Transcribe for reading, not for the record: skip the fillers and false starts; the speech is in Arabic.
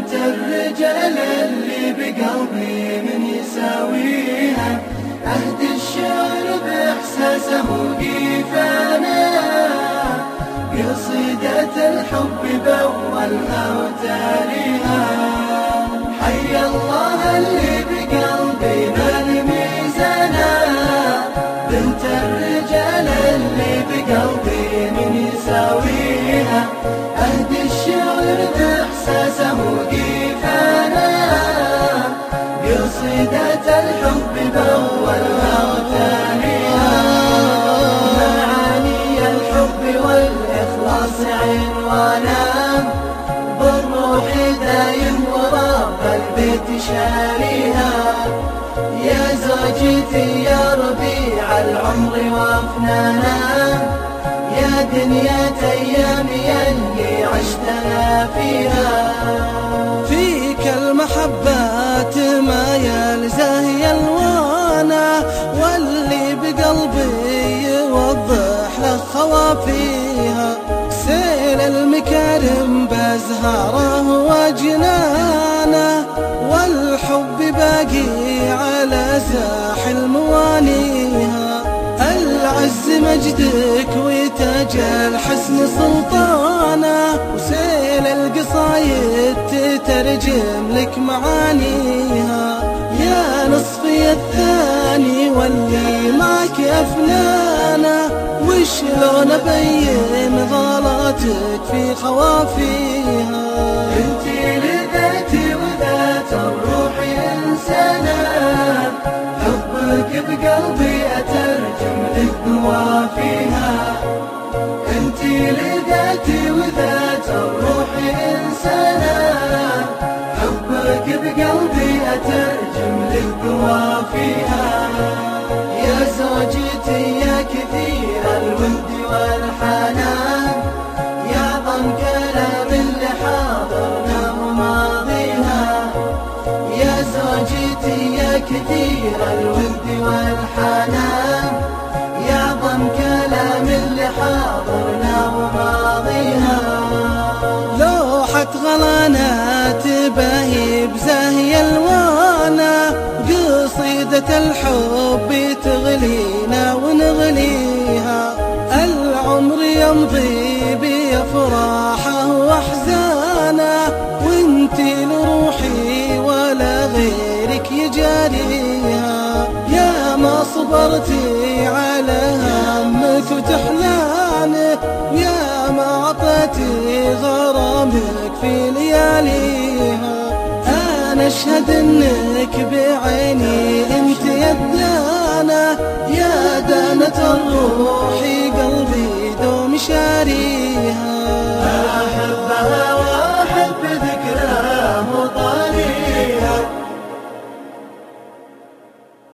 بنت الرجال اللي بقلبي من يساويها، عهد الشعر بإحساسه وقيفانا، قصيدة الحب بأولها وتاليها. حي الله اللي بقلبي مال ميزانا، بنت الرجال اللي بقلبي من يساويها، عهد الشعر بإحساسه وقيفانا، قصيدة الحب بأولها وتاليها. معاني الحب والإخلاص عنوانا، بالروح دايم ورب البيت شاريها. يا زوجتي يا ربيع العمر وافنانا، يا دنيا ايامي اللي عشتنا فيها. فيك المحبات ما يلزه الوانا، واللي بقلبي يوضح له خوافيها. سيل المكارم بازهاره وجنانه، والحب باقي على ساحل موانيها. العز مجدك وتاج الحسن سلطانه، وسيل القصايد تترجم لك معانيها. يا نصفي الثاني واللي معك أفنانه، وشلون أبين غلطك في خوافيها. انتي لذاتي وذات الروح إنسانة، حبك بقلبي أترجم لك بوافيها. انتي لذاتي وذات الروح إنسانة، حبك بقلبي أترجم لك بوافيها. يا زوجتي يا كثير الود والحنان، يا ضم كلام اللي حاضرنا وماضيها. يا زوجتي يا كثير الود والحنان، يا ضم كلام اللي حاضرنا وماضيها. لوحة غلانات باهي بزاهي الوانا، قصيدة الحب تغلينا ونغليها. العمر يمضي بأفراحه وأحزانه، وانتي لروحي ولا غيرك يجاريها. يا ما صبرتي على همك وتحلانه، يا ما عطيتي غرامك في لياليها. أنا أشهد إنك بعيني أنت يدانة، يا دانة الروح قلبي دوم شاري.